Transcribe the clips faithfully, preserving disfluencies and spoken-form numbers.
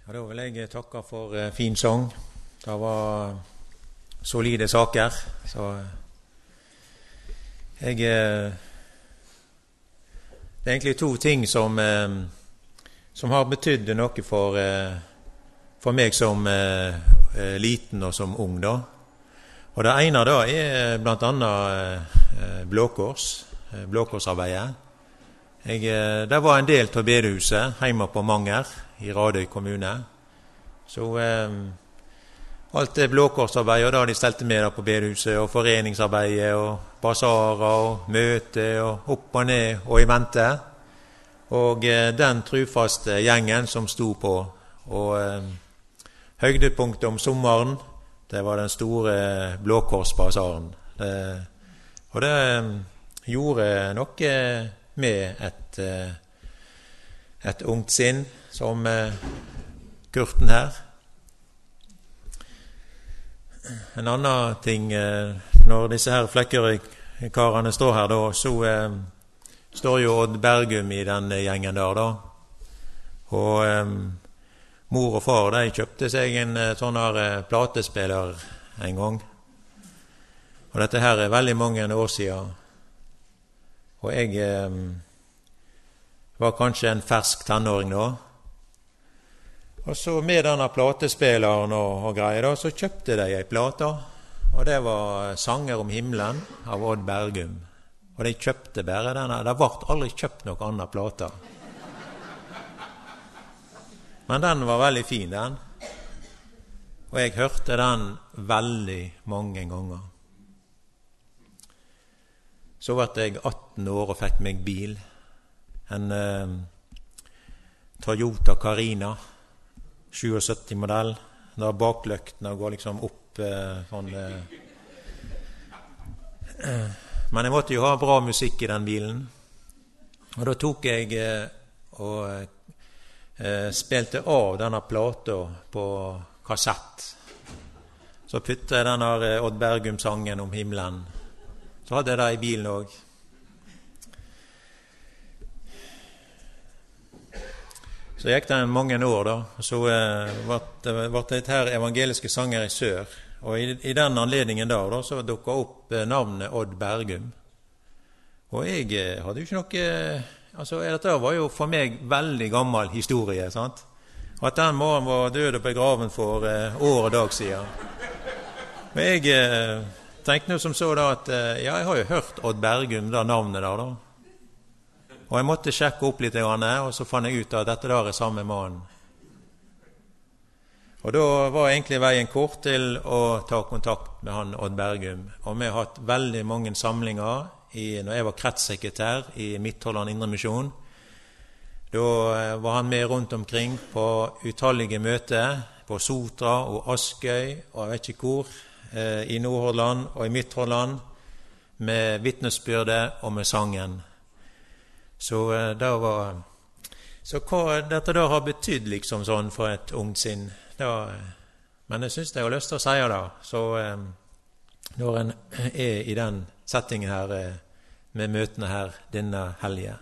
Ja, da vil jeg takke for uh, fin sang. Det var solide saker. Så jeg uh, det er egentlig to ting som, uh, som har betydd noe for, uh, for meg som uh, uh, liten og som ung, da. Og det ene da er blant annet uh, blåkors, uh, blåkorsarbeidet. Jeg, uh, det var en del til bedehuset hjemme på Manger i Radøy kommune. Så uh, alt det blåkorsarbeidet, og da de stelte med på bedehuset, og foreningsarbeidet, og basarer, og møte, og opp og ned, og i vente. Og uh, den trufaste gjengen som sto på, og uh, høydepunktet om sommeren, det var den store blåkorsbasaren. Det, og det um, gjorde noe med et, uh, et ungt sinn, som uh, Kurten her. En annen ting, når disse her Flekkerøy-karene står her, da, så eh, står jo Odd Bergum i den gjengen der, da. Og eh, mor og far, de kjøpte seg en sånn her eh, platespiller en gang. Og dette her er veldig mange år siden. Og jeg eh, var kanskje en fersk tenåring da. Og så med denne platespilleren og, og greier da, så kjøpte de ei plate, og det var Sanger om himmelen av Odd Bergum. Og de kjøpte bare denne, det ble aldri kjøpt noen annen plate. Men den var veldig fin, den. Og jeg hørte den veldig mange ganger. Så ble jeg atten år og fikk meg bil. En eh, Toyota Carina, syttisju modell, der bakløktene går liksom opp eh, sånn eh. Men jeg måtte jo ha bra musikk i den bilen, og da tok jeg eh, og eh, spilte av denne plata på kassett. Så puttet jeg denne Odd Bergum-sangen om himmelen, så hadde jeg det i bilen også. Så gikk det mange år da, og så eh, ble det litt her evangeliske sanger i sør. Og i, i den anledningen da, da så dukket opp eh, navnet Odd Bergum. Og jeg eh, hadde jo ikke noe, eh, altså dette var jo for meg veldig gammel historie, sant? Og at den mannen var død og begraven for eh, år og dag siden. Men jeg eh, tenkte nå som så da at, eh, ja, jeg har jo hørt Odd Bergum, det navnet der da. Og jeg måtte sjekke opp litt, og så fant jeg ut at dette der er samme mannen. Og da var egentlig veien kort til å ta kontakt med han Odd Bergum. Og vi har hatt veldig mange samlinger i, når jeg var kretssekretær i Midthordland Indre Misjon. Da var han med rundt omkring på utallige møter på Sotra og Askøy, og jeg vet ikke hvor, eh, i Nordhordland og i Midthordland, med vitnesbyrdet og med sangen. Så uh, det var så hva dette da har betydd liksom sånn for et ungt sinn da, men jeg synes jeg har lyst til å si det så um, når en er i den settingen her uh, med møtene her denne helgen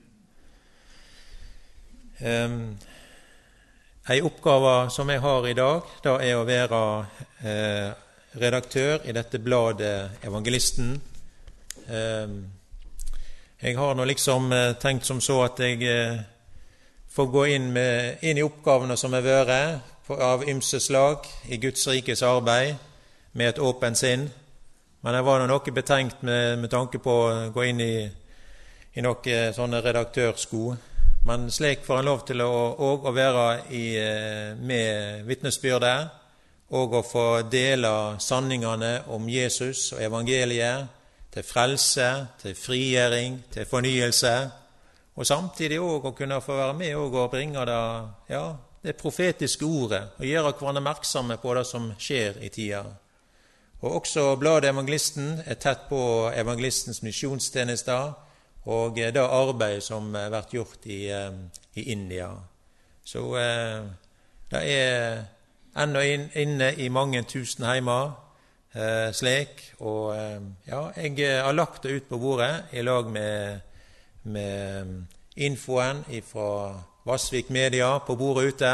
um, en oppgave som jeg har i dag da er å være uh, redaktør i dette bladet Evangelisten. um, Jeg har nå liksom eh, tenkt som så at jeg eh, får gå inn, med, inn i oppgavene som er vært av ymse slag i Guds rikes arbeid med et åpent sinn. Men jeg var nå noe betenkt med, med tanke på å gå inn i, i noen sånne redaktørsko. Men slik får en lov til å, og å være i, med vitnesbyrdet og å få dele sanningene om Jesus og evangeliet, til frelse, til frigjøring, til fornyelse, og samtidig også å kunne få være med og bringe det, ja, det profetiske ordet, og gjøre hverandre oppmerksomme på det som skjer i tida. Og også bladet Evangelisten er tett på evangelistens misjonstjenester, og det arbeid som har vært gjort i, i India. Så det er enda inne i mange tusen heimer, Eh, slik, og eh, ja, jeg har lagt det ut på bordet i lag med, med infoen fra Vassvik Media på bordet ute,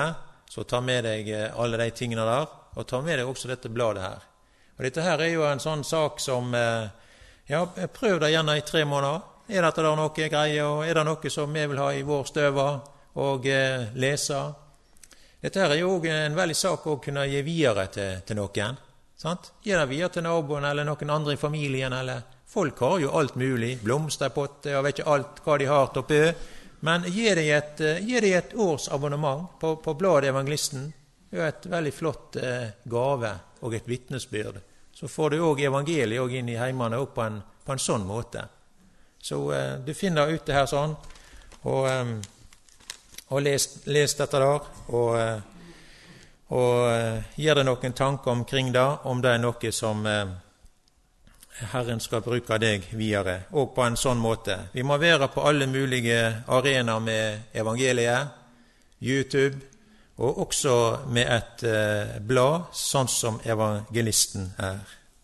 så ta med deg alle de tingene der, og ta med deg også dette bladet her. Og dette her er jo en sånn sak som, ja, prøv det gjerne i tre måneder. Er dette der noe greie, og er det noe som vi vil ha i vår støva og eh, lese? Dette her er jo en veldig sak å kunne gi videre til, til noen. Sant? Gi det videre til naboen eller noen andre i familien. Eller. Folk har jo alt mulig, blomsterpotte og vet ikke alt hva de har til å pø. Men gi deg et, gi deg et års abonnement på, på bladet Evangelisten. Det er et veldig flott eh, gave og et vittnesbyrd. Så får du også evangeliet også inn i heimene på en, på en sånn måte. Så eh, du finner ute her sånn, og, eh, og les, les dette der, og, eh, og eh, gir deg noen tanker omkring det, om det er noe som eh, Herren skal bruke deg videre, og på en sånn måte. Vi må være på alle mulige arenaer med evangeliet, YouTube, og også med et eh, blad, sånn som Evangelisten er.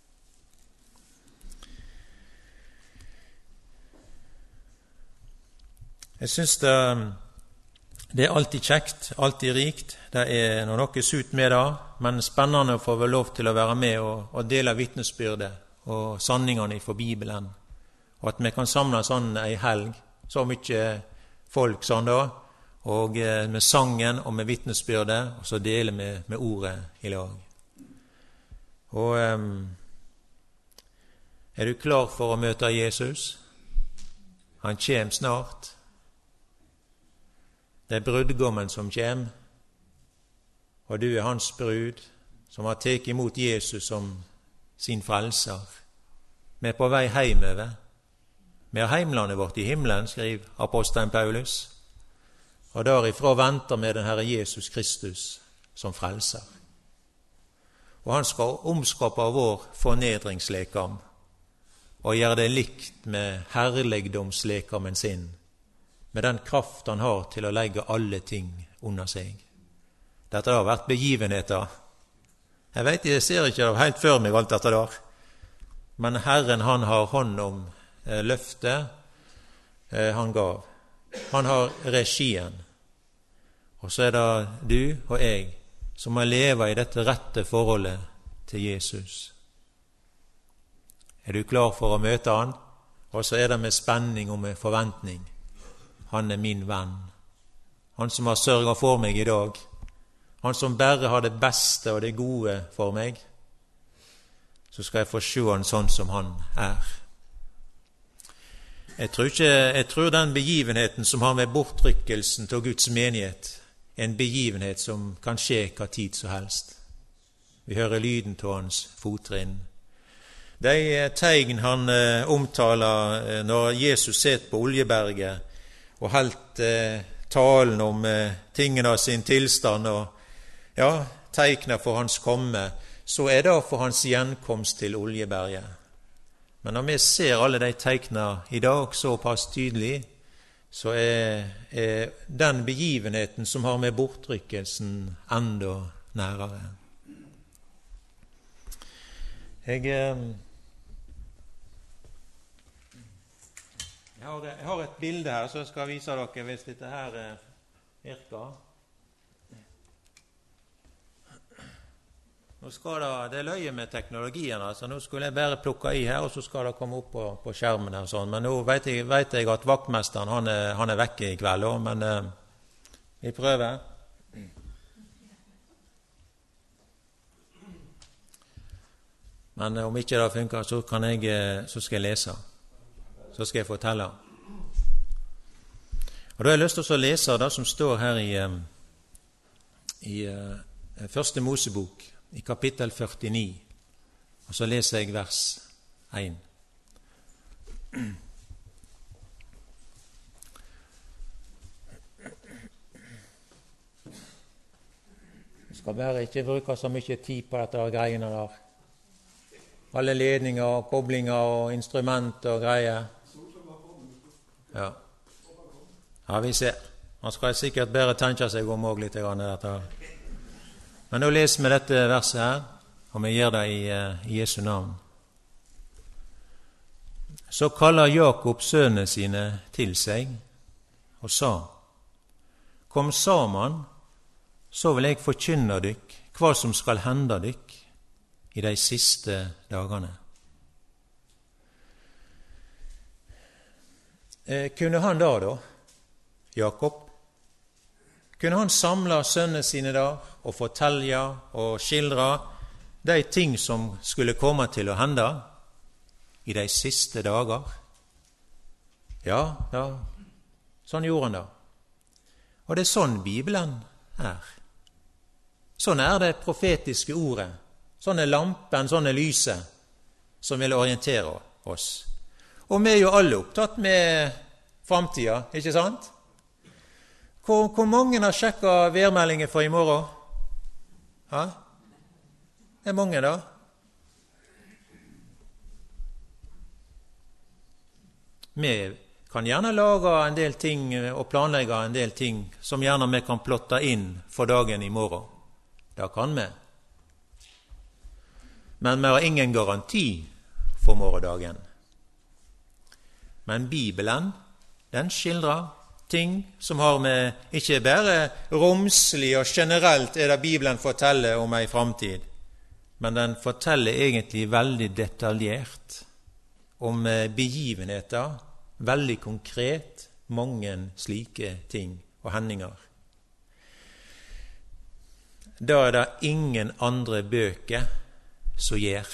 Jeg synes det, det er alltid kjekt, alltid rikt. Det er noe sut med det, men spennende å få vel lov til å være med og, og dele vittnesbyrdet og sanningene fra Bibelen. Og at vi kan samle sånn ei helg, så mye folk sånn da, og med sangen og med vittnesbyrdet, og så dele med, med ordet i lag. Og um, er du klar for å møte Jesus? Han kommer snart. Det er brudgommen som kommer, og du er hans brud, som har tatt imot Jesus som sin frelser. Vi er på vei hjemover. Vi har heimlandet vårt i himmelen, skriver apostelen Paulus, og derifra venter vi den Herre Jesus Kristus som frelser. Og han skal omskape vår fornedringslekam og gjøre det likt med herligdomslekamen sin, med den kraft han har til å legge alle ting under seg. Dette har vært begivenheter. Jeg vet, jeg ser ikke det helt før meg alt dette der. Men Herren, han har hånd om eh, løftet eh, han gav. Han har regien. Og så er det du og jeg som må leve i dette rette forholdet til Jesus. Er du klar for å møte han? Og så er det med spenning og med forventning. Han er min venn. Han som har sørget for meg i dag. Han som bare har det beste og det gode for meg. Så skal jeg få se han sånn som han er. Jeg tror, ikke, jeg tror den begivenheten som har med bortrykkelsen til Guds menighet, er en begivenhet som kan skje hva tid som helst. Vi hører lyden til hans fottrinn. De tegn han eh, omtaler eh, når Jesus sitter på Oljeberget, og helt eh, talen om eh, tingene av sin tilstand og ja, teikner for hans komme, så er det for hans gjenkomst til Oljeberget. Men når vi ser alle de teikner i dag såpass tydelig, så er, er den begivenheten som har med bortrykkelsen enda nærere. Jeg... Eh, Jeg har, jeg har et bilde her, så jeg skal vise dere hvis dette her eh, virker. Nå skal det, det er løye med teknologien, altså. Nå skulle jeg bare plukke i her, og så skal det komme opp på, på skjermen her. Sånn. Men nå vet jeg, vet jeg at vaktmesteren han er, han er vekke i kveld, også, men eh, vi prøver. Men eh, om ikke det funker, så, kan jeg, eh, så skal jeg lese. Så skal jeg fortelle. Og da har jeg lyst til å lese det som står her i, i uh, første Mosebok, i kapittel førtini. Og så leser jeg vers én. Jeg skal bare ikke bruke så mye tid på dette greiene der. Alle ledninger og koblinger og instrumenter og greier. Ja. Ja, vi ser. Man skal sikkert bare tenke seg om også litt grann dette. Men nå leser vi dette verset her, og vi gjør det i, uh, i Jesu navn. Så kaller Jakob sønnene sine til seg, og sa, kom sammen, så vil jeg forkynne dykk hva som skal hende dykk i de siste dagene. Eh, kunne han da da, Jakob, kunne han samle sønnene sine da og fortelle og skildre de ting som skulle komme til å hende i de siste dager? Ja, ja, sånn gjorde han da. Og det er sånn Bibelen er. Sånn er det profetiske ordet. Sånn er lampen, sånn er lyset som vil orientere oss. Og vi er jo alle opptatt med framtida, ikke sant? Hvor, hvor mange har sjekket værmeldinger for i morgen? Ja? Det er mange da. Vi kan gjerne lage en del ting og planlegge en del ting som gjerne vi kan plotte inn for dagen i morgen. Det kan vi. Men vi har ingen garanti for morgendagen. Men Bibelen, den skildrer ting som har med ikke bare romslig og generelt er det Bibelen forteller om ei framtid, men den forteller egentlig veldig detaljert om begivenheter, veldig konkret, mange slike ting og hendinger. Da er det ingen andre bøker som gjør.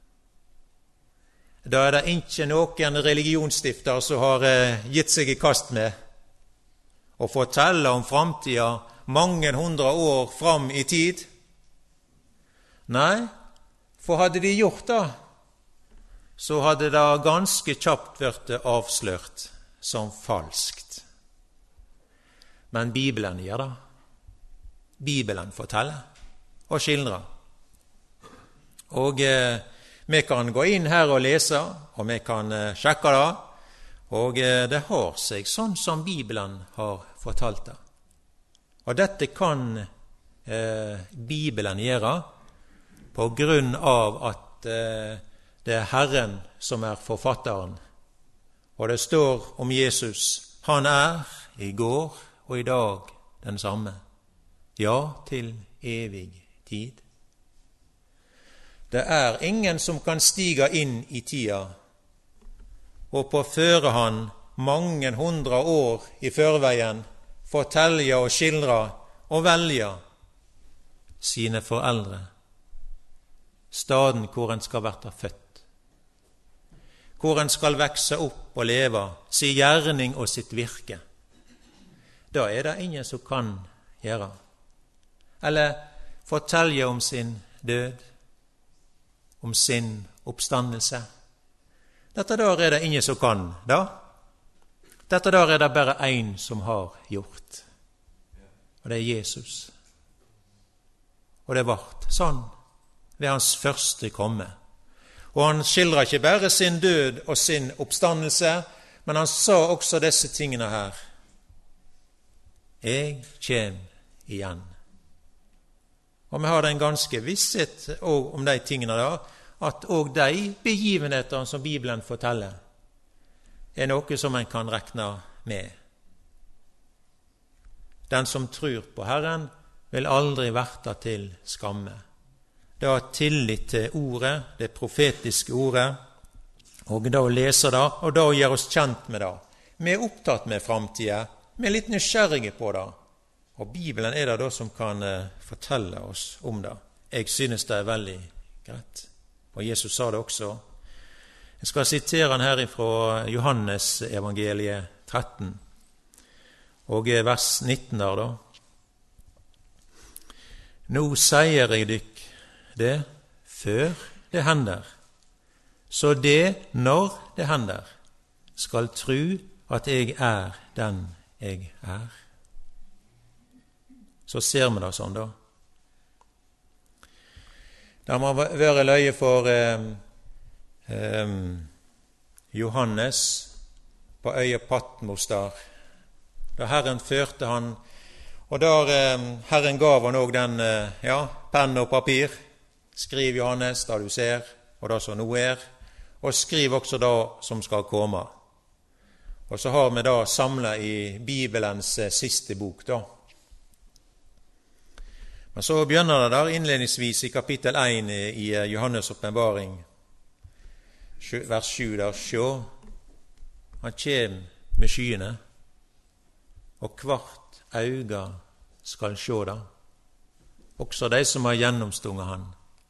Da er det ikke noen religionsstifter som har gitt seg i kast med å fortelle om framtida mange hundre år fram i tid. Nei, for hadde de gjort det, så hadde det ganske kjapt vært avslørt som falskt. Men Bibelen gjør det. Bibelen forteller og skildrer. Og eh, vi kan gå inn her og lese, og vi kan eh, sjekke det, og eh, det har seg sånn som Bibelen har fortalt det. Og dette kan eh, Bibelen gjøre på grunn av at eh, det er Herren som er forfatteren. Og det står om Jesus, han er i går og i dag den samme. Ja, til evig tid. Det er ingen som kan stige inn i tida og på førehånd mange hundre år i førveien fortelle og skildre og velge sine foreldre, staden hvor en skal være født, hvor en skal vekse opp og leve, sin gjerning og sitt virke. Da er det ingen som kan gjøre. Eller fortelle om sin død, om sin oppstandelse. Dette der er det ingen som kan, da. Dette der er det bare en som har gjort. Og det er Jesus. Og det ble sånn ved hans første komme. Og han skildrer ikke bare sin død og sin oppstandelse, men han sa også disse tingene her. Jeg kjem igjen. Og vi har den ganske visshet om de tingene da, at også de begivenheter som Bibelen forteller, er noe som en kan regne med. Den som tror på Herren, vil aldri verte til skamme. Det har tillit til ordet, det profetiske ordet, og da leser det, og da gjør oss kjent med det. Vi er opptatt med framtida, vi er litt nysgjerrige på det, og Bibelen er det da som kan fortelle oss om det. Jeg synes det er veldig greit, og Jesus sa det også. Jeg skal sitere han her fra Johannes evangeliet tretten, og vers nitten der da. Nå sier jeg dykk det før det hender, så det når det hender, skal tru at jeg er den jeg er. Så ser vi det sånn da. Det må være løye for eh, eh, Johannes på øya Patmos der. Da Herren førte han, og der eh, Herren gav han også den, eh, ja, penn og papir. Skriv Johannes det du ser, og det som nå er, og skriv også det som skal komme. Og så har vi da samlet i Bibelens eh, siste bok da. Og så begynner det der innledningsvis i kapittel én i Johannes åpenbaring, vers sju der. Sjå, han kjem med skyene, og hvert auga skal sjå det, også de som har gjennomstunget han.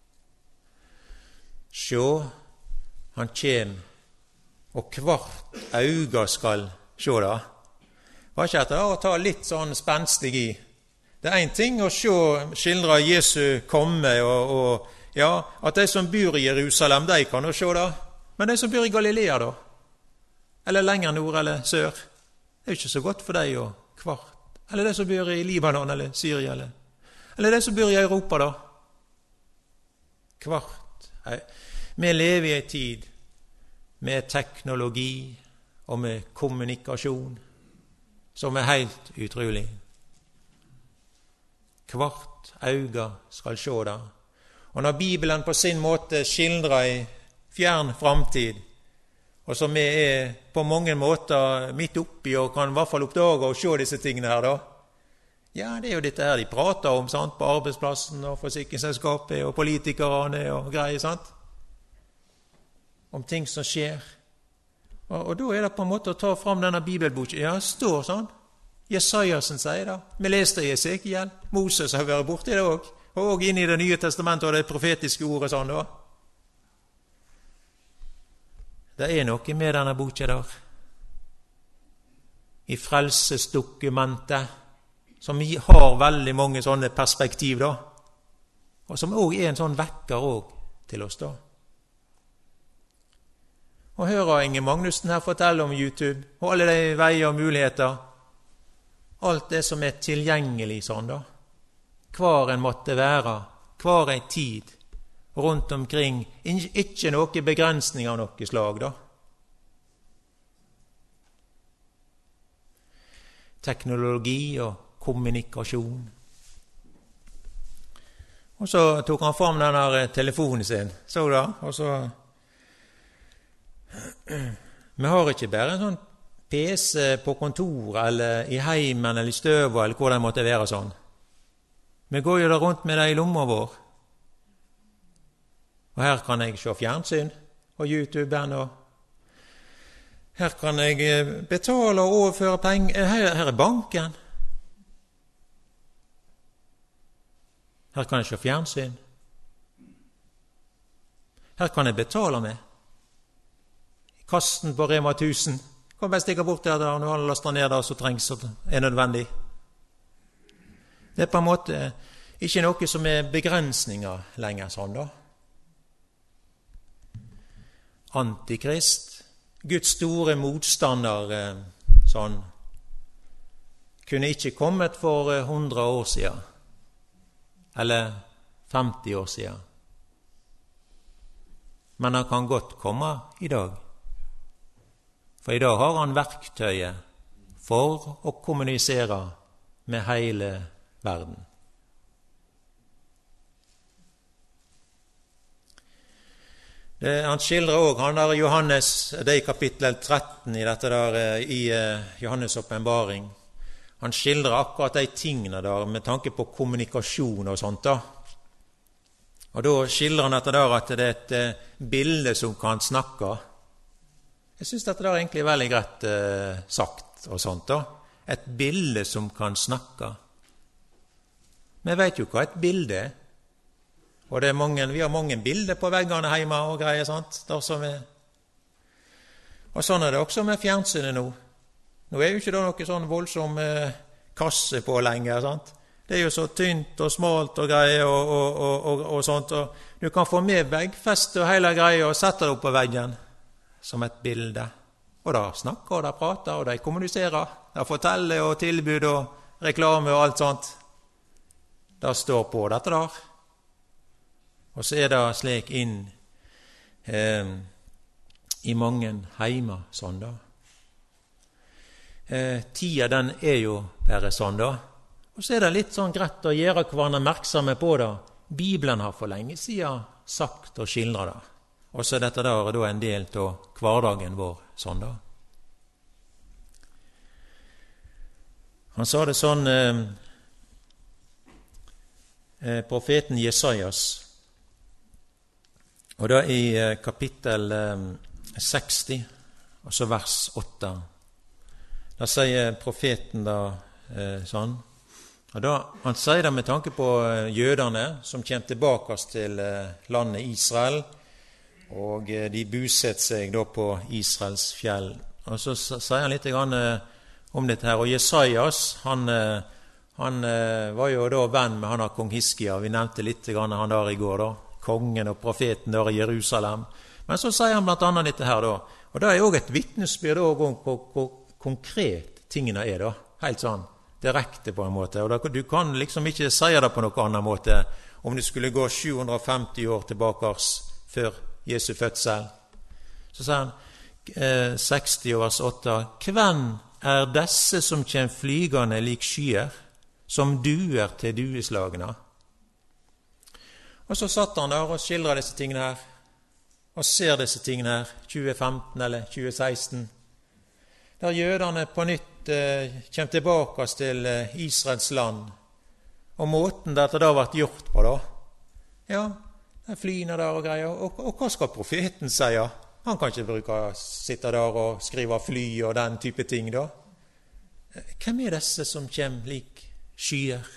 Sjå, han kjem, og hvert auga skal sjå det. Var ikke at det å ta litt sånn spenstig i. Det er en ting å se, skildre Jesu komme, og, og ja, at de som bor i Jerusalem, de kan jo se det. Men de som bor i Galilea da, eller lenger nord eller sør, det er jo ikke så godt for dem og kvart. Eller de som bor i Libanon eller Syria, eller, eller de som bor i Europa da. Kvart. Vi lever i en tid med teknologi og med kommunikasjon som er helt utrolig. Kvart auga skal sjå det. Og når Bibelen på sin måte skildrer i fjern framtid, og som vi er på mange måter midt oppi og kan i hvert fall oppdage og se disse tingene her da, ja, det er jo dette her de prater om, sant, på arbeidsplassen og forsikringsselskapet og politikerne og greier, sant, om ting som skjer. Og, og da er det på en måte å ta fram denne bibelboken. Ja, det står sånn. Jesajasen sier det. Vi leste i Esekiel. Moses har vært borte i det også. Og også inne i det nye testamentet og det profetiske ordet sånn da. Det er noe med denne boken der. I frelsesdokumentet, som har veldig mange sånne perspektiv da. Og som også er en sånn vekker også til oss da. Og hører Inge Magnussen her fortelle om YouTube, og alle de veier og muligheter, alt det som er tilgjengelig sånn da, hver en måtte være, hver en tid, rundt omkring, ikke noe begrensning av noe slag da. Teknologi og kommunikasjon. Og så tok han fram denne telefonen sin, så da, og så vi har ikke bare en sånn P C på kontoret eller i heimen eller i støvet eller hvor det måtte være sånn. Vi går jo da rundt med det i lomma vår. Og her kan jeg se fjernsyn og YouTube og her kan jeg betale og overføre penger. Her, her er banken. Her kan jeg se fjernsyn. Her kan jeg betale med. Kasten på Rema tusen. Kan bare stikke bort der når han laster ned det som trengs og er nødvendig. Det er på en måte ikke noe som er begrensninger lenger sånn da. Antikrist, Guds store motstander, sånn, kunne ikke kommet for hundre år siden, eller femti år siden. Men han kan godt komme i dag. For i dag har han verktøyet for å kommunisere med hele verden. Det, han skildrer også, han der Johannes, det i kapittel tretten i dette der, i Johannes åpenbaring. Han skildrer akkurat de tingene der med tanke på kommunikasjon og sånt da. Og da skildrer han dette der at det er et bilde som kan snakke. Jeg synes dette er egentlig veldig greit eh, sagt og sånt da. Et bilde som kan snakke. Vi vet jo hva et bilde er. Og det er mange, vi har mange bilder på veggene hjemme og greier, sant? Der som er. Og sånn er det også med fjernsynet nå. Nå er jo ikke det noe sånn voldsom eh, kasse på lenger, sant? Det er jo så tynt og smalt og greier og, og, og, og, og sånt. Og du kan få med veggfest og hele greier og sette det opp på veggen. Som et bilde. Og da snakker, og da prater, og de kommuniserer. Da forteller og tilbud og reklame og alt sånt. Da står på dette der. Og så er det slik inn eh, i mange heimer sånn da. Eh, tida den er jo bare sånn da. Og så er det litt sånn greit å gjøre hverandre merksomme på det. Bibelen har for lenge siden sagt og skildret det. Og så er dette der da en del av hverdagen vår sånn da. Han sa det sånn, eh, profeten Jesajas. Og da i eh, kapittel eh, seksti, og så vers åtte. Da sier profeten da eh, sånn, og da, han sier det med tanke på eh, jødene som kommer tilbake til eh, landet Israel, og eh, de bosetter seg da på Israels fjell. Og så sier han litt grann, eh, om dette her, og Jesajas, han, eh, han eh, var jo da venn med han av kong Hiskia, vi nevnte litt grann han der i går da, kongen og profeten der i Jerusalem. Men så sier han blant annet dette her da, og det er jo et vittnesbyrd om hvor, hvor konkret tingene er da, helt sånn, direkte på en måte, og da, du kan liksom ikke si det på noen annen måte, om du skulle gå sju hundre og femti år tilbake før Jesu fødsel. Så sier han, eh, seksti vers åtte, «Hvem er desse som kjem flygande lik skyer, som duer til dueslagene?» Og så satt han der og skildret disse tingene her, og ser disse tingene her, tjue femten eller tjue seksten, der jødene på nytt eh, kommer tilbake til eh, Israels land, og måten dette da ble gjort på da. Ja, det er flyene der og greier, og, og hva skal profeten si? Han kan ikke bruke sitte der og skrive fly og den type ting da. Hvem er disse som kommer lik skyer?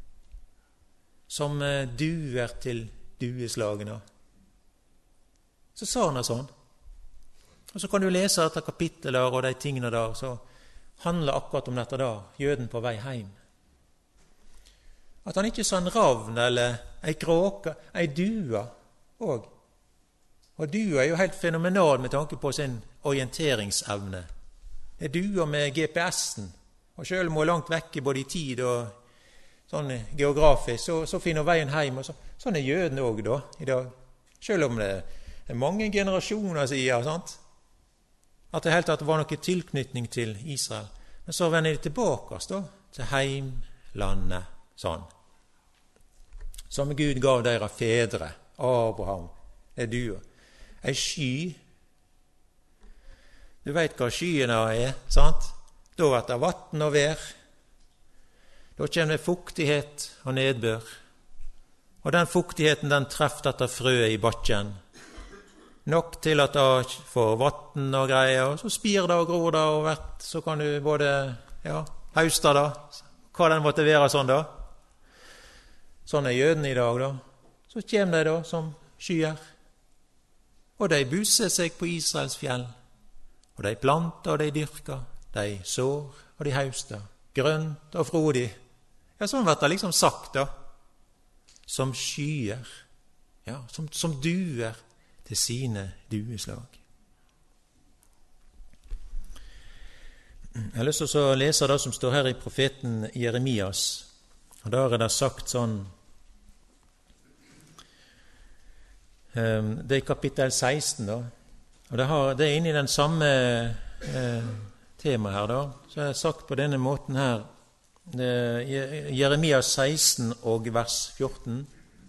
Som duer til dueslagene. Så sa han det sånn. Og så kan du lese dette kapittelet og de tingene der, så handler akkurat om dette der, jøden på vei hjem. At han ikke sa en ravn eller ei kråke, ei dua òg. Og dua er jo helt fenomenal med tanke på sin orienteringsevne. Det er dua med G P S-en, og selv om hun er langt vekke både i tid og sånn geografisk, så, så finner veien hjem, og så, sånn er jøden også da, i dag. Selv om det er mange generasjoner siden, sant? At det helt tatt var noe tilknytning til Israel. Men så vender de tilbake da, til heimlandet, sånn. Som Gud gav deres fedre, Abraham, det er du. En sky, du vet hva skyene er, sant? Da er det vatten og vær. Da kommer det fuktighet og nedbør. Og den fuktigheten, den treffer dette frøet i bakken. Nok til at det får vatten og greier, og så spir det og gror det, og hvert, så kan du både, ja, hauste det, hva den måtte være sånn da. Sånn er jøden i dag da. Så kommer de da som skyer. Og de buser seg på Israels fjell. Og de planter og de dyrker. De sår og de hauster. Grønt og frodig. Ja, sånn blir det liksom sagt da, som skyer, ja, som, som duer til sine dueslag. Jeg har lyst til å lese det som står her i profeten Jeremias, og der er det sagt sånn, det er kapittel seksten da, og det, har, det er inne i den samme eh, tema her da, så er det sagt på denne måten her, Jeremias seksten og vers fjorten.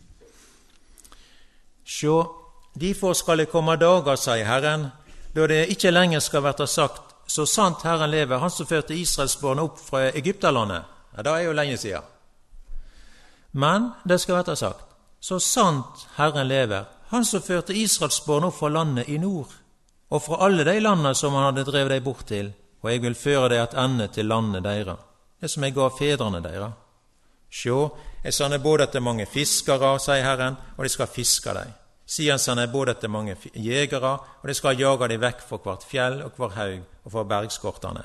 Sjå, derfor skal det komme dager, sier Herren, da det ikke lenger skal være sagt, så sant Herren lever, han som førte Israels barn opp fra Egypterlandet. Ja, det er jo lenge siden. Men det skal være sagt, så sant Herren lever, han som førte Israels barn opp fra landet i nord, og fra alle de landene som han hadde drevet dem bort til, og jeg vil føre dem et ende til landet deres. Det som jeg gav fedrene deres. Sjå, jeg sanner både etter mange fiskere, sier Herren, og de skal fiske dem. Siden sanner jeg både etter mange jegere, og de skal jage dem vekk fra hvert fjell og hver haug og fra bergskortene.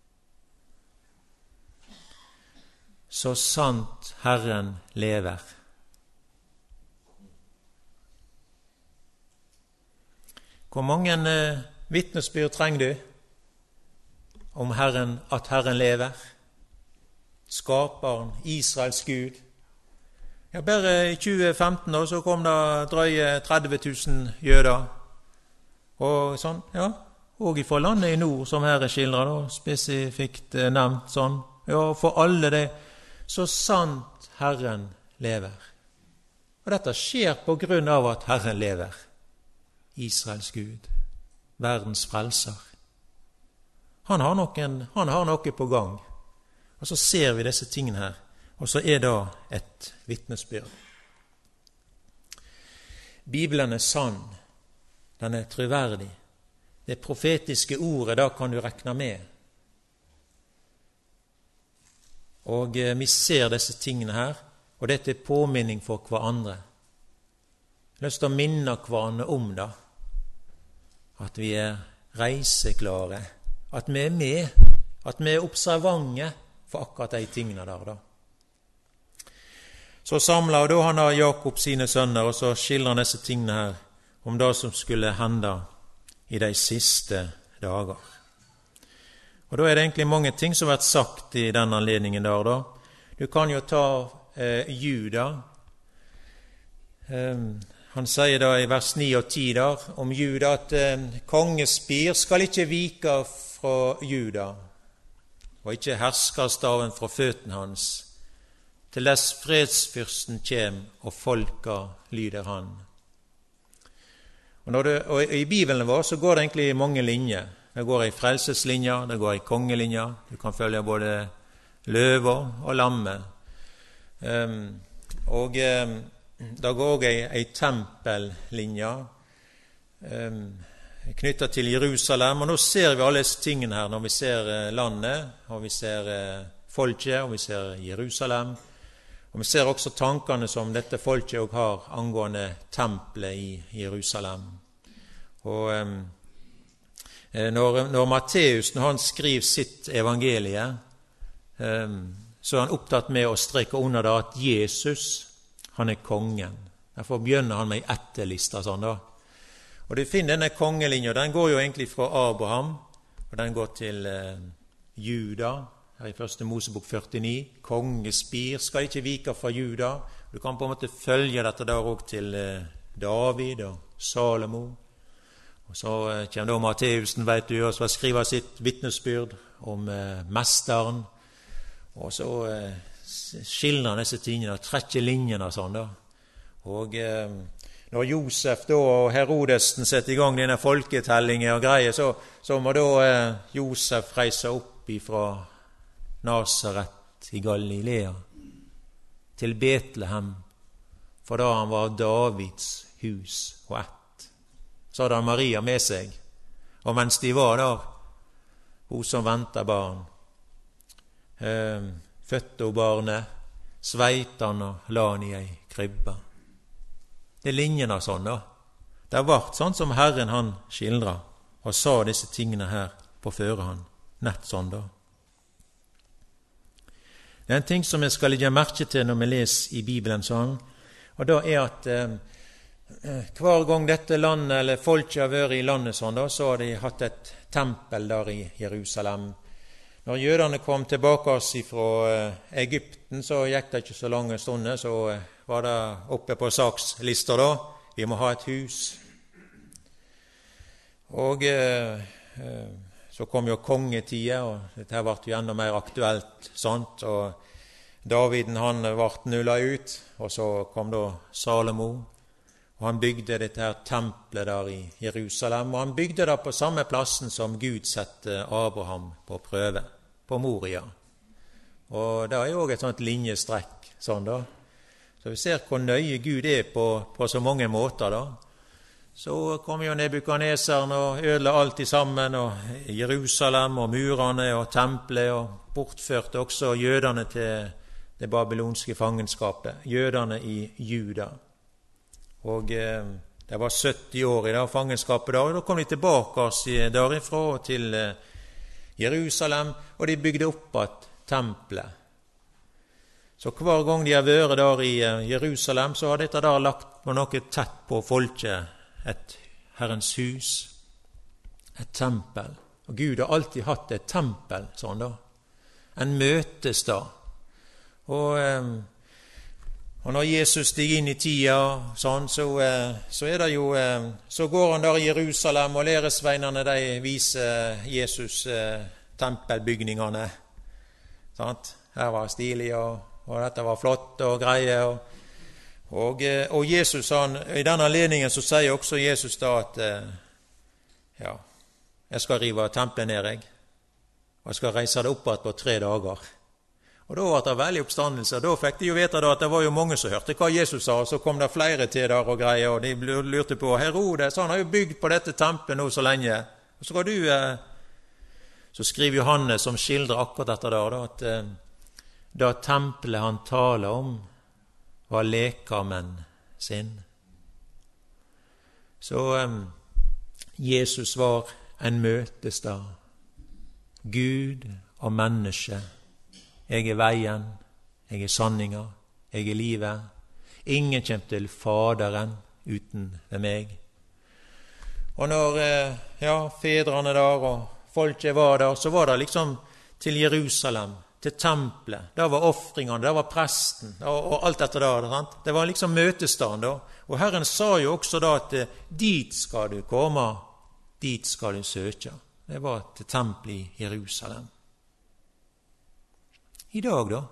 Så sant Herren lever. Hvor mange eh, vittnesbyrd trenger du om Herren, at Herren lever? Skaperen, Israels Gud. Ja, bare i tjue femten da, så kom det drøye tretti tusen jøder. Og sånn, ja, og fra landet i nord, som her er skildret, da, spesifikt nevnt sånn. Ja, for alle det, så sant Herren lever. Og dette skjer på grunn av at Herren lever. Israels Gud, verdens frelser. Han har, noen, han har noe på gang. Og så ser vi disse tingene her. Og så er det et vitnesbyrd. Bibelen er sann, den er troverdig. Det profetiske ordet, da kan du regne med. Og eh, vi ser disse tingene her, og dette er påminning for hverandre. Jeg har lyst til å minne hverandre om det, at vi er reiseklare, at vi er med, at vi er observante for akkurat de tingene der. da. Så samlet da han av Jakob sine sønner, og så skildrer han disse tingene her, om det som skulle hende i de siste dager. Og da er det egentlig mange ting som har vært sagt i den anledningen der. da. Du kan jo ta eh, Juda. Um, han sier da i vers ni og ti der om Juda at eh, kongespir skal ikke vike fra Juda, og ikke herskerstaven fra føttene hans, til dess fredsfyrsten kjem og folka lyder han. Og, når det, og i Bibelen vår så går det egentlig mange linjer. Det går i frelseslinja, det går i kongelinja. Du kan følge både løver og lamme. Um, og um, det går også ei, ei tempellinja um, knyttet til Jerusalem. Og nå ser vi alle disse tingene her når vi ser landet, og vi ser folket, og vi ser Jerusalem. Og vi ser også tankene som dette folket også har angående tempelet i Jerusalem. Og um, når, når Matteus, når han skriver sitt evangelie, um, så er han opptatt med å streke under det at Jesus, han er kongen. Derfor begynner han med en etterliste sånn da. Og du finner denne kongelinjen, den går jo egentlig fra Abraham, og den går til uh, Juda, her i første Mosebok førtini. Kongespir skal ikke vike fra Juda. Du kan på en måte følge dette der også til uh, David og Salomo. Og så uh, kommer da Matteusen, vet du, og så skriver sitt vitnesbyrd om uh, mesteren. Og så uh, skildrer han disse tingene, trekker linjene og sånn da. Og uh, når Josef da og Herodesen setter i gang denne folketellingen og greier, så, så må da uh, Josef reise opp ifra Nasaret i Galilea til Betlehem, for da han var Davids hus og ett. Så hadde han Maria med seg, og mens de var der, hun som ventet barn, eh, fødte hun barnet, sveit han og la han i ei krybbe. Det er linjene sånn da. Det har vært sånn som Herren han skildret, og sa disse tingene her på førehånd, nett sånn da. Det er en ting som jeg skal legge merke til når vi leser i Bibelen sånn, og da er at eh, hver gang dette landet, eller folket har vært i landet sånn da, så har de hatt et tempel der i Jerusalem. Når jødene kom tilbake fra eh, Egypten, så gikk det ikke så lange stunder, så eh, var det oppe på sakslista da, vi må ha et hus. Og eh, eh, så kom jo kongetida, og dette her ble jo enda mer aktuelt, sånt, og Daviden han ble nulla ut, og så kom da Salomo, og han bygde dette her tempelet der i Jerusalem, og han bygde det på samme plassen som Gud sette Abraham på prøve, på Moria. Og det er jo også et sånt linjestrekk, sånn da. Så vi ser hvor nøye Gud er på, på så mange måter da. Så kom jo Nebukadneseren og ødela alt i sammen, og Jerusalem og murene og tempelet, og bortførte også jødene til det babylonske fangenskapet, jødene i Juda. Og eh, det var sytti år i det fangenskapet da, og da kom de tilbake derifra til eh, Jerusalem, og de bygde opp et tempelet. Så hver gang de har vært der i eh, Jerusalem, så har dette der lagt på noe tett på folket, et Herrens hus, et tempel. Og Gud har alltid hatt et tempel, sånn da. En møtestad. Og, eh, og når Jesus stiger inn i tida, sånn, så, eh, så er det jo, eh, så går han der i Jerusalem, og læresveinene, de viser Jesus eh, tempelbygningene. Sant? Her var stilig, og, og dette var flott og greie, og Og, og Jesus, han, i denne anledningen så sier også Jesus da at ja, jeg skal rive tempelet ned, jeg, og jeg skal reise det opp på tre dager. Og da var det veldig oppstandelse. Da fikk de jo vite da at det var jo mange som hørte hva Jesus sa, og så kom det flere til der og greier, og de lurte på, Herodes, han har jo bygd på dette tempelet nå så lenge, og så skal du, eh, så skriver Johannes som skildrer akkurat dette der, da, at eh, da tempelet han taler om, var lekamen sin. Så eh, Jesus var en møtestad. Gud og menneske. Jeg er veien, jeg er sanninga, jeg er livet. Ingen kommer til Faderen uten ved meg. Og når ja, fedrene der og folket var der, så var det liksom til Jerusalem, til tempelet. Der var offringene, der var presten og, og alt dette der. Sant? Det var liksom møtestaden da. Og Herren sa jo også da at dit skal du komme, dit skal du søke. Det var til tempelet i Jerusalem. I dag da?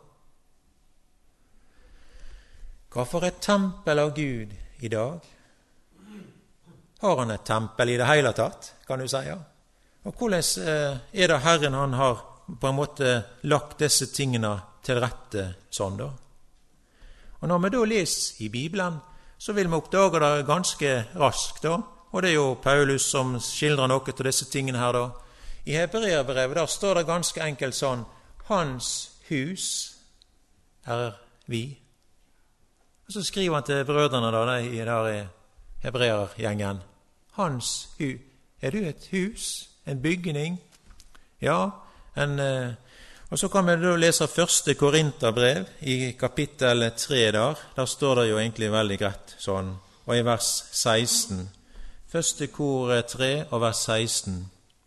Hva for et tempel av Gud i dag? Har han et tempel i det hele tatt, kan du si? Og hvordan er det Herren han har på en måte lagt disse tingene til rette sånn da? Og når vi da leser i Bibelen, så vil vi oppdage det ganske raskt da. Og det er jo Paulus som skildrer noe til disse tingene her da. I Hebreerbrevet der står det ganske enkelt sånn, hans hus er vi. Og så skriver han til brødrene da, i der hebreergjengen, hans hus. Er du et hus? En bygning? Ja, en, eh, og så kan vi da lese første Korinterbrev i kapittel tre der. Der står det jo egentlig veldig greit sånn, og i vers seksten. Første kor tre og vers seksten.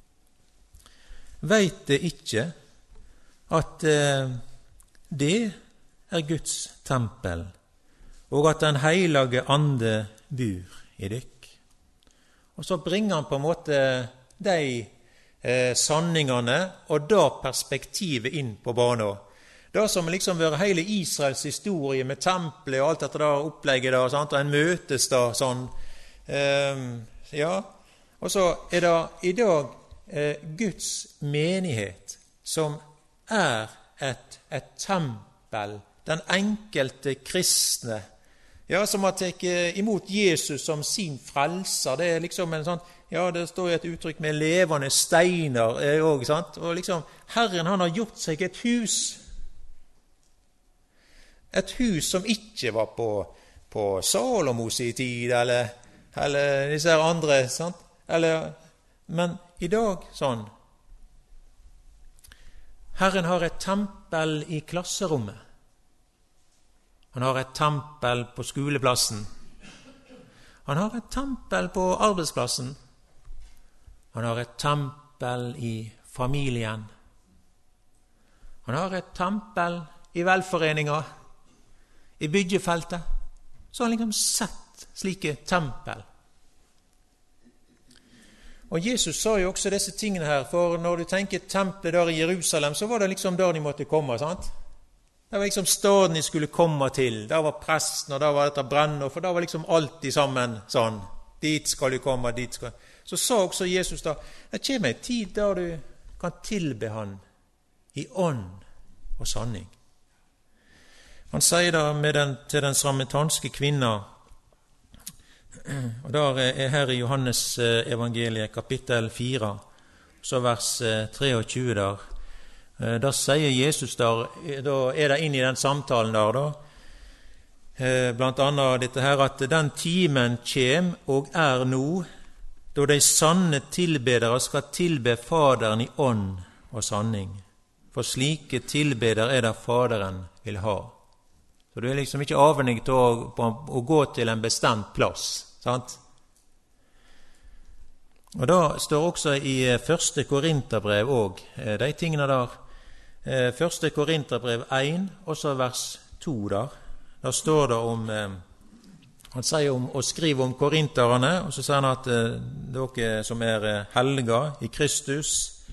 Vet det ikke at eh, det er Guds tempel, og at den hellige ande bor i dykk. Og så bringer han på en måte de eh, sanningene og da perspektivet inn på banen. Det som liksom var hele Israels historie med tempelet og alt dette der opplegget der, sant? Og en møtestad sånn. Eh, ja, og så er det i dag eh, Guds menighet som er et, et tempel, den enkelte kristne, ja, som har tatt imot Jesus som sin frelser. Det er liksom en sånn, ja, det står jo et uttrykk med levende steiner eh, også, sant? Og liksom, Herren han har gjort seg et hus, et hus som ikke var på, på Salomos i tid, eller, eller disse andre, sant? Eller, men i dag sånn, Herren har et tempel i klasserommet. Han har et tempel på skoleplassen. Han har et tempel på arbeidsplassen. Han har et tempel i familien. Han har et tempel i velforeninger, i byggefeltet. Så har han liksom sett slike tempel. Og Jesus sa jo også disse tingene her, for når du tenker tempelet der i Jerusalem, så var det liksom der de måtte komme, sant? Det var liksom staden de skulle komme til. Der var presten, og der var dette brennende, for der var liksom alltid sammen sånn. Dit skal du komme, dit skal du. Så sa også Jesus da, det kommer en tid der du kan tilbe han i ånd og sanning. Han sier da med den, til den samaritanske kvinna, og der er her i Johannes evangeliet kapittel fire, så vers treogtjue der. Der sier Jesus der, da er det inn i den samtalen der da, blant annet dette her, at den timen kjem og er nå, da de sanne tilbedere skal tilbe Faderen i ånd og sanning. For slike tilbedere er det Faderen vil ha. Så du er liksom ikke avhengig til å, å, å gå til en bestemt plass, sant? Og da står også i første Korinterbrev også de tingene der. Første Korinterbrev én, og så vers to der. Da står det om, han sier om, og skriver om korinterne, og så sier han at dere som er helga i Kristus,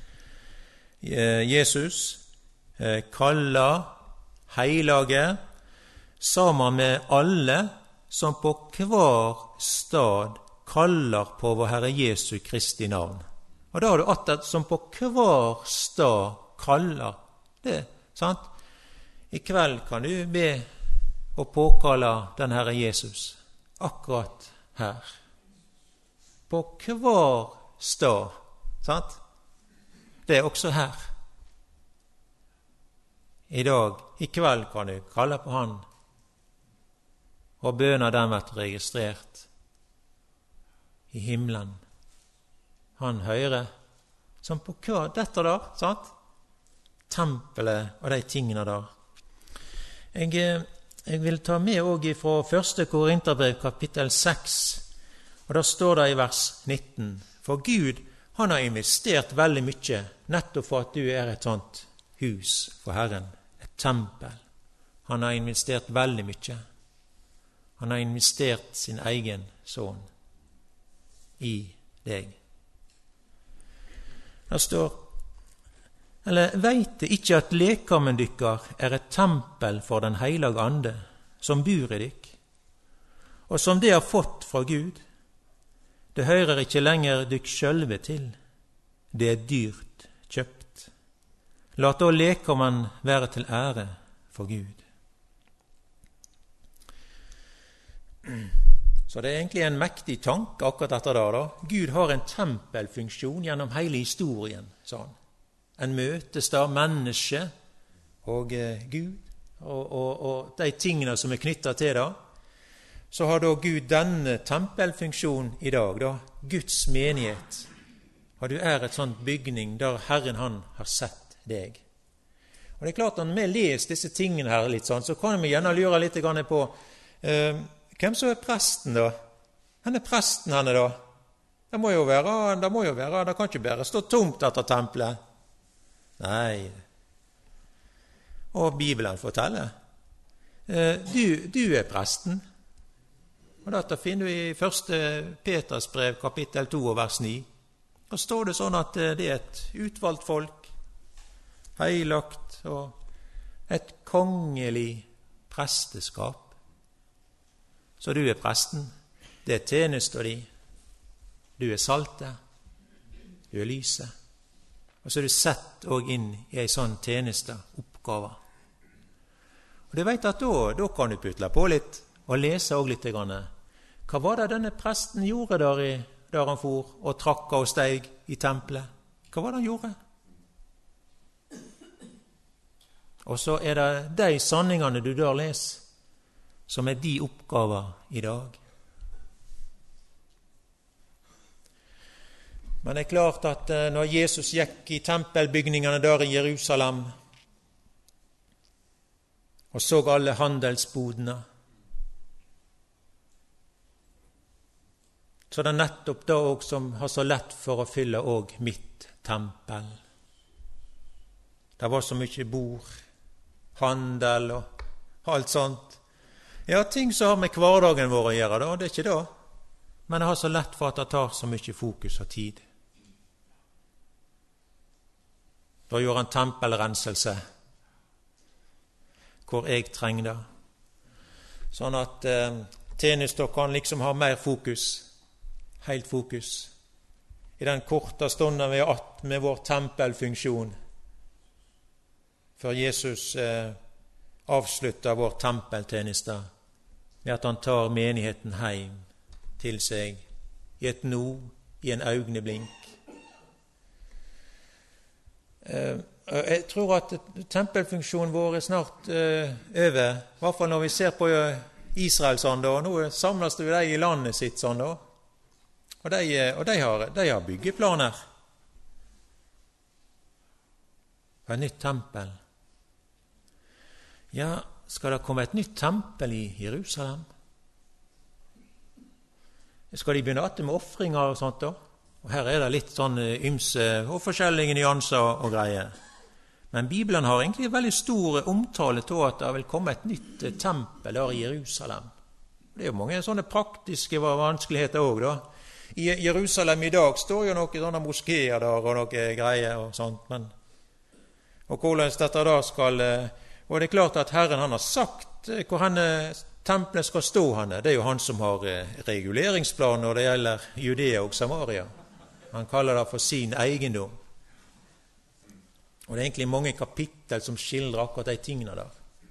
Jesus, kaller heilage, sammen med alle som på hver stad kaller på vår Herre Jesu Kristi navn. Og da har du at som på hver stad kaller det, sant? I kveld kan du be og påkalle den Herre Jesus akkurat her. På hver stad, sant? Det er også her. I dag, i kveld kan du kalle på Han, og bønna den vært registrert i himmelen. Han hører, som på hva dette der, sant? Tempelet og de tingene der. Jeg, jeg vil ta med også fra første Korinterbrev kapittel seks, og der står det i vers nitten. For Gud, han har investert veldig mye, nettopp for at du er et sånt hus for Herren, et tempel. Han har investert veldig mye. Han har investert sin egen sønn i deg. Der står, eller veit det ikke at lekamen dykkar er et tempel for den heilige ande, som bor i dykk, og som det har fått fra Gud. Det hører ikke lenger dykk sjølve til, det er dyrt kjøpt. Lat da lekamen være til ære for Gud. Så det er egentlig en mektig tanke akkurat dette der. da. Gud har en tempelfunksjon gjennom hele historien, sa han. En møtestad, menneske og eh, Gud, og, og, og de tingene som er knyttet til det. Så har da Gud denne tempelfunksjonen i dag, da, Guds menighet. Og du er et sånt bygning der Herren han har sett deg. Og det er klart at når vi leser disse tingene her litt sånn, så kan vi gjerne lure litt på eh, hvem så er presten da? Hvem er presten henne da? Det må jo være, det må jo være, det kan ikke bare stå tomt etter tempelet. Nei. Og Bibelen forteller. Eh, du, du er presten. Og dette finner du i første Peters brev, kapittel to, vers ni. Og står det sånn at det er et utvalgt folk, heilagt og et kongelig presteskap. Så du er presten. Det er tjenesten din. Du er saltet. Du er lyset. Og så er du sett også inn i en sånn tjeneste, oppgave. Og du vet at da, da kan du putle på litt, og lese også litt. Hva var det denne presten gjorde der, i, der han for og trakka og steig i tempelet? Hva var det han gjorde? Og så er det de sanningene du der leser, som er de oppgaver i dag. Men det er klart at når Jesus gikk i tempelbygningene der i Jerusalem, og så alle handelsbodene, så det er nettopp da også som har så lett for å fylle også mitt tempel. Det var så mye bord, handel og alt sånt. Ja, ting som har med hverdagen vår å gjøre, da, det er ikke det. Men det har så lett for at det tar så mye fokus og tid. Da gjorde han tempelrenselse, hvor jeg trenger det. Sånn at eh, tjenester kan liksom ha mer fokus, helt fokus. I den korte stunden vi har hatt med vår tempelfunksjon, før Jesus eh, avslutter vår tempeltjeneste, med at han tar menigheten hjem til seg, i et nå, i en øyeblink. Jeg tror at tempelfunksjonen vår er snart uh, over, i hvert fall når vi ser på Israel sånn da, nå samles det de i landet sitt sånn da, og de, og de, har, de har byggeplaner for et nytt tempel. Ja, skal det komme et nytt tempel i Jerusalem? Skal de begynne med offringer og sånt da? Og her er det litt sånn ymse og forskjellige nyanser og greier. Men Bibelen har egentlig veldig stor omtale til at det vil komme et nytt tempel der i Jerusalem. Det er jo mange sånne praktiske vanskeligheter også da. I Jerusalem i dag står jo noen sånne moskéer der og noen greier og sånt. Men, og hvordan dette da skal... Og det er klart at Herren han har sagt hvor henne tempelet skal stå henne. Det er jo han som har reguleringsplan når det gjelder Judea og Samaria. Han kaller det for sin eiendom. Og det er egentlig mange kapittel som skildrer akkurat de tingene der.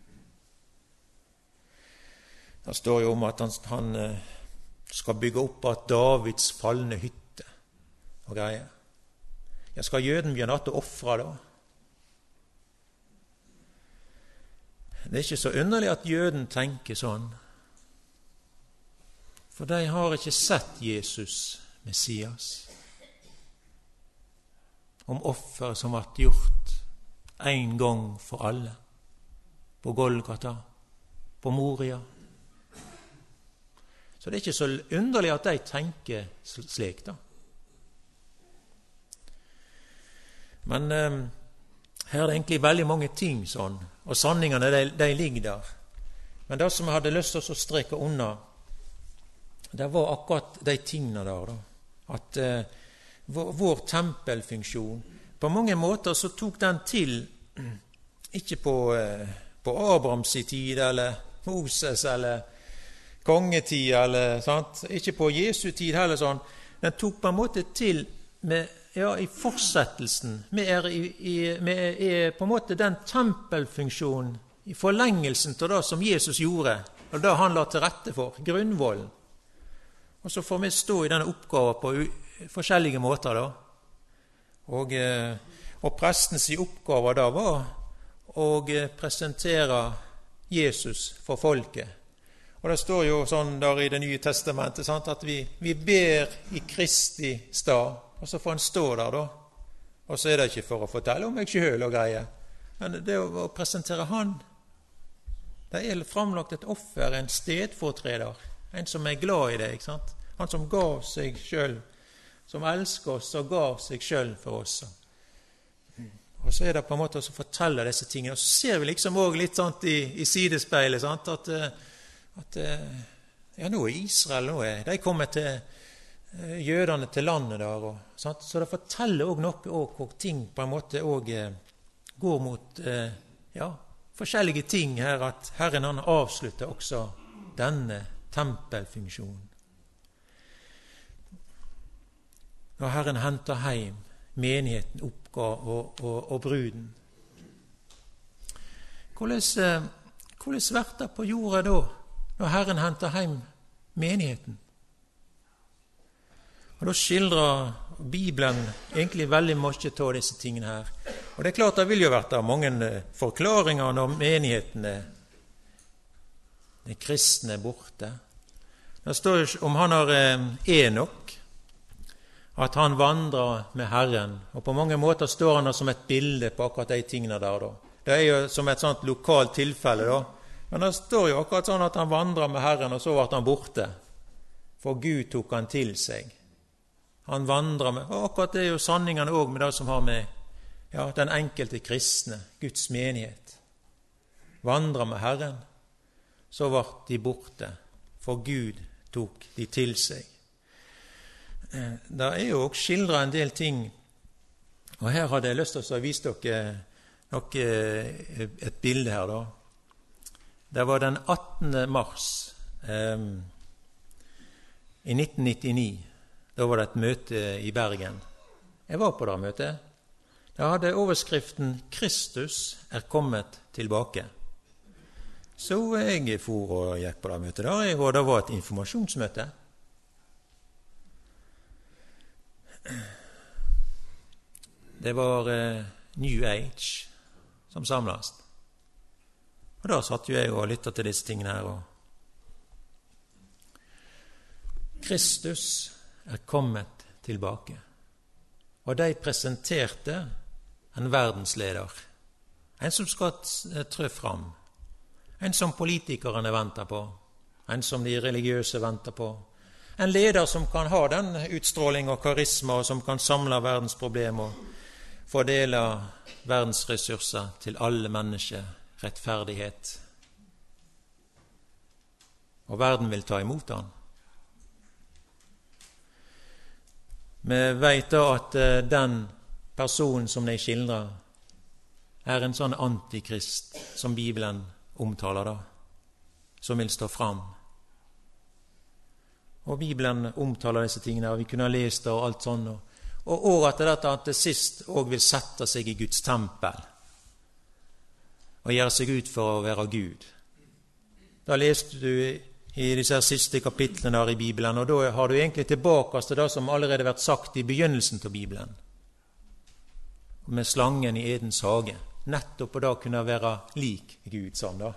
Det står jo om at han, han skal bygge opp at Davids falne hytte og greier. Ja, skal jøden begynne å offre da? Det er ikke så underlig at jøden tenker sånn, for de har ikke sett Jesus, Messias, om offeret som ble gjort en gang for alle, på Golgata, på Moria. Så det er ikke så underlig at de tenker slik da. Men eh, her er det egentlig veldig mange ting sånn, og sanningene de, de ligger der. Men det som jeg hadde lyst til å streke unna, det var akkurat de tingene der da. At eh, vår, vår tempelfunksjon, på mange måter så tok den til, ikke på, eh, på Abrahams tid, eller Moses, eller kongetid, eller sant? Ikke på Jesu tid heller sånn. Den tok på en måte til med Ja, i fortsettelsen, vi er, i, i, vi er på en måte den tempelfunksjonen i forlengelsen til det som Jesus gjorde, og det han la til rette for, grunnvollen. Og så får vi stå i denne oppgaven på u, forskjellige måter da. Og, og prestens oppgave da var å presentere Jesus for folket. Og det står jo sånn der i Det nye testamentet, sant, at vi, vi ber i Kristi stad, og så får han stå der da. Og så er det ikke for å fortelle om meg selv og greie, men det er å presentere han. Det er framlagt et offer, en stedfortreder, en som er glad i det, ikke sant? Han som gav seg selv, som elsker oss og gav seg selv for oss. Og så er det på en måte å fortelle disse tingene, og så ser vi liksom også litt sånt i, i sidespeilet, sant? At, at ja, nå er Israel, nå er de kommet til jødene til landet der, og, sant? Så det forteller også noe og hvor ting på en måte også eh, går mot eh, ja, forskjellige ting her, at Herren han avslutter også denne tempelfunksjonen. Når Herren henter hjem menigheten, oppgav og, og, og bruden. Hvordan, eh, hvordan vært det på jorda da, når Herren henter hjem menigheten? Og da skildrer Bibelen egentlig veldig mye av disse tingene her. Og det er klart det vil jo vært der mange forklaringer når menighetene, de kristne, er borte. Det står jo om han har Enok, at han vandrer med Herren, og på mange måter står han der som et bilde på akkurat de tingene der da. Det er jo som et sånt lokalt tilfelle da. Men det står jo akkurat sånn at han vandrer med Herren, og så ble han borte, for Gud tok han til seg. Han vandrer med, og akkurat det er jo sanningene også med det som har med ja, den enkelte kristne, Guds menighet. Vandrer med Herren, så ble de borte, for Gud tok de til seg. Det er jo også skildret en del ting, og her hadde jeg lyst til å vise dere noe, et bilde her da. Det var den attende mars eh, i nitten nittini. Da var det et møte i Bergen. Jeg var på det møtet. Da hadde overskriften «Kristus er kommet tilbake». Så jeg for og gikk på det møtet der, og det var et informasjonsmøte. Det var uh, New Age som samles. Og da satt jo jeg og lyttet til disse tingene her. Og Kristus er kommet tilbake. Og de presenterte en verdensleder. En som skal trø fram. En som politikerne venter på. En som de religiøse venter på. En leder som kan ha den utstråling og karisma, og som kan samle verdens problemer og fordele verdens ressurser til alle mennesker, rettferdighet. Og verden vil ta imot han. Vi vet da at den personen som de skildrer er en sånn antikrist som Bibelen omtaler da, som vil stå fram. Og Bibelen omtaler disse tingene, og vi kunne ha lest det og alt sånn. Og, og, og at dette at det sist også vil sette seg i Guds tempel og gjøre seg ut for å være Gud. Da leste du i disse her siste kapitlene der i Bibelen, og da har du egentlig tilbake til det som allerede har vært sagt i begynnelsen til Bibelen, med slangen i Edens hage, nettopp på da kunne være lik Gud, sånn da.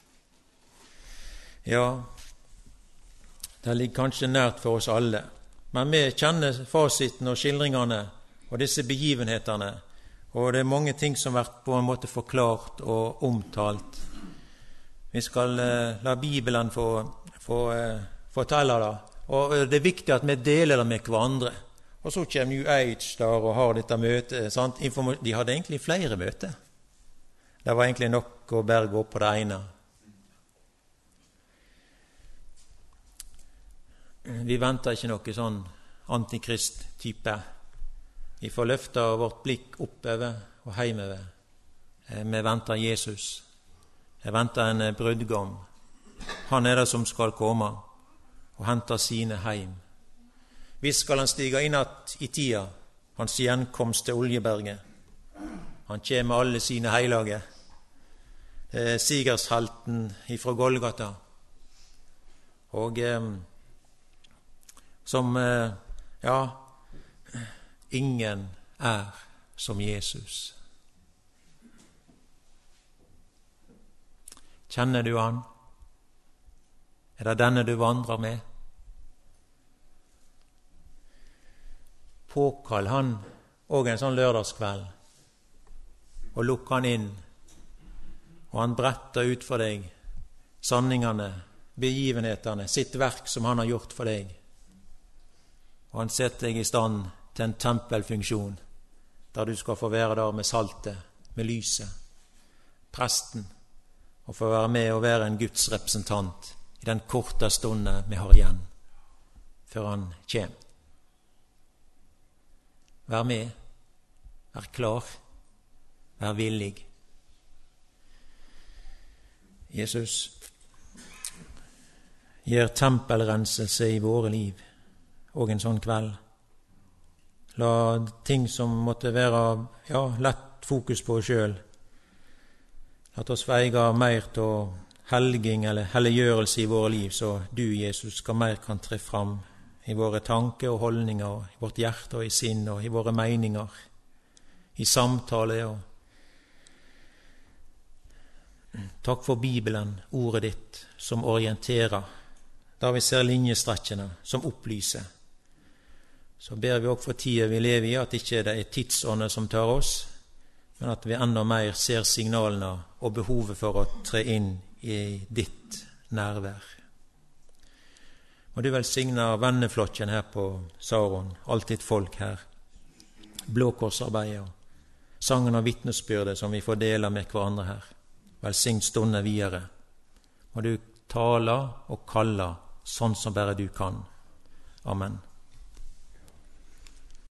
Ja, det ligger kanskje nært for oss alle, men vi kjenner fasiten og skildringene og disse begivenhetene, og det er mange ting som har vært på en måte forklart og omtalt. Vi skal eh, la Bibelen få, få eh, fortelle det, og det er viktig at vi deler det med hverandre. Og så kommer New Age der og har dette møtet, sant? De hadde egentlig flere møter. Det var egentlig nok å bare gå på det ene. Vi venter ikke noe sånn antikrist-type. Vi får løfte vårt blikk oppover og hjemover. Vi venter Jesus. Jeg venter en brudgom. Han er det som skal komme og hente sine heim. Hvis skal han stige inn i tida, hans gjenkomst til Oljeberget. Han kommer med alle sine heilage. Det er sigershelten ifra Golgata. Og eh, som, eh, ja, ingen er som Jesus. Kjenner du han? Er det denne du vandrer med? Påkall han og en sånn lørdagskveld, og lukk han inn, og han bretter ut for deg sanningene, begivenhetene, sitt verk som han har gjort for deg. Og han setter deg i stand til en tempelfunksjon, der du skal få være der med saltet, med lyset, presten, og få være med og være en Guds representant i den korte stunden vi har igjen, før han kommer. Vær med, vær klar, vær villig. Jesus, gjør tempelrenselse i våre liv, og en sånn kveld. La ting som måtte være, ja, lett fokus på oss selv, la oss veie mer til helging eller helliggjørelse i våre liv, så du, Jesus, skal mer kan tre fram i våre tanker og holdninger, i vårt hjerte og i sinn og i våre meninger, i samtale. Og takk for Bibelen, ordet ditt, som orienterer, der vi ser linjestrekkene, som opplyser. Så ber vi også for tida vi lever i, at ikke det er tidsånden som tar oss, men at vi enda mer ser signalene og behovet for å tre inn i ditt nærvær. Og du velsigner venneflokken her på Saron, alt ditt folk her, blåkorsarbeidet og sangen og vitnesbyrdet som vi får dele med hverandre her. Velsign stunder videre. Og du taler og kaller sånn som bare du kan. Amen.